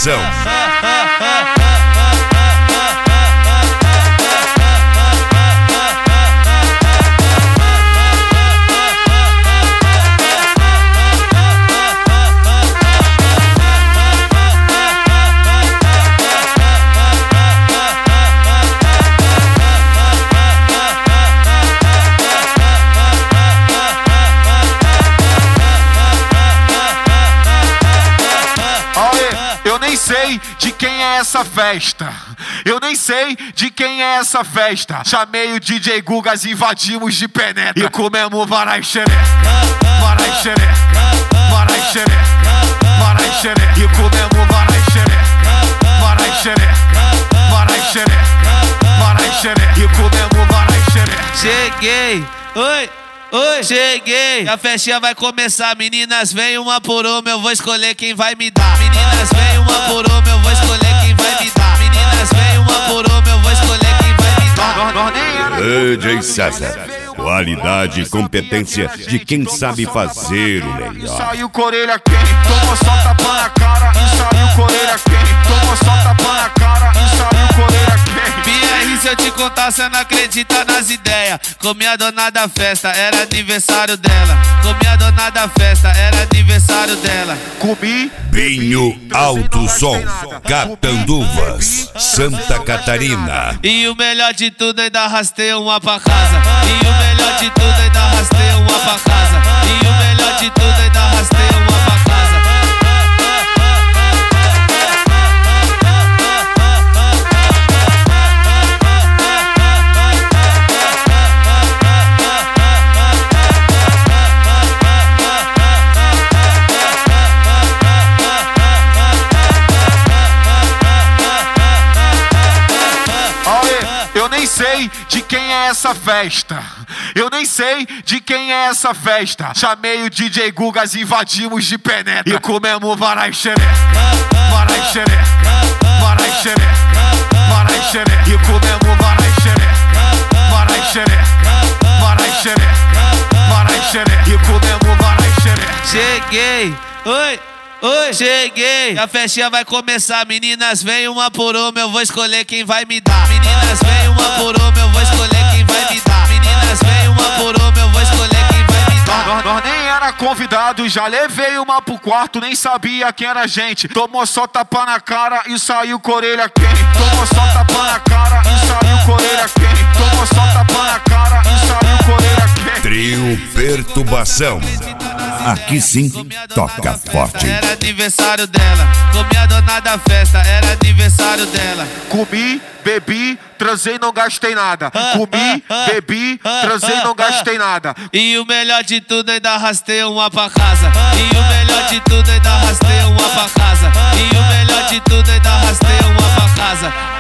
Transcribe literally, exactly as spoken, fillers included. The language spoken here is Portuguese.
Perturbação. Eu nem sei de quem é essa festa. Eu nem sei de quem é essa festa. Chamei o D J Gugas, invadimos de penetra e comemos varai xereca, varai xereca, varai xereca, varai xereca e comemos varai xereca, varai xereca, varai xereca, varai xereca e comemos varai xereca. Cheguei, oi. Oi, cheguei, a festinha vai começar. Meninas, vem uma por uma, eu vou escolher quem vai me dar. Meninas, vem uma por uma, eu vou escolher quem vai me dar. Meninas, vem uma por uma, eu vou escolher quem vai me dar. D J César, qualidade e competência de quem sabe fazer o melhor. Saiu com orelha quente, tomou só tapa na cara e saiu com orelha quente. Tomou só tapa na cara e saiu com orelha quente. Se eu te contar, cê não acredita nas ideias. Comi a dona da festa, era aniversário dela. Comi a dona da festa, era aniversário dela. Comi Binho Alto Som, Catanduvas, Santa Catarina. E o melhor de tudo, ainda arrastei uma pra casa. E o melhor de tudo, ainda arrastei uma pra casa. E o melhor de tudo, ainda arrastei uma pra casa. Eu nem sei de quem é essa festa. Eu nem sei de quem é essa festa. Chamei o D J Gugas, invadimos de penetra e comemos varai xereca, varai xereca, varai xereca, varai xereca e comemos varai xereca, varai xereca, varai xereca, varai xereca e comemos varai xereca. Cheguei, oi. Oi, cheguei, a festinha vai começar. Meninas, vem uma por uma, eu vou escolher quem vai me dar. Meninas, vem uma por uma, eu vou escolher quem vai me dar. Meninas, vem uma por uma, eu vou escolher quem vai me dar. Nós, nós nem era convidado, já levei uma pro quarto, nem sabia quem era a gente. Tomou só tapa na cara e saiu com orelha quente. Tomou só tapa na cara e saiu com orelha quente. Tomou só tapa na cara e saiu com orelha quente. Trio Perturbação. Aqui sim, toca forte. Era aniversário dela, comi a dona da festa, era aniversário dela. Comi, bebi, transei, não gastei nada. Comi, bebi, transei, não gastei nada. E o melhor de tudo, ainda arrastei uma pra casa. E o melhor de tudo, ainda arrastei uma pra casa. E o melhor de tudo, ainda arrastei uma pra casa.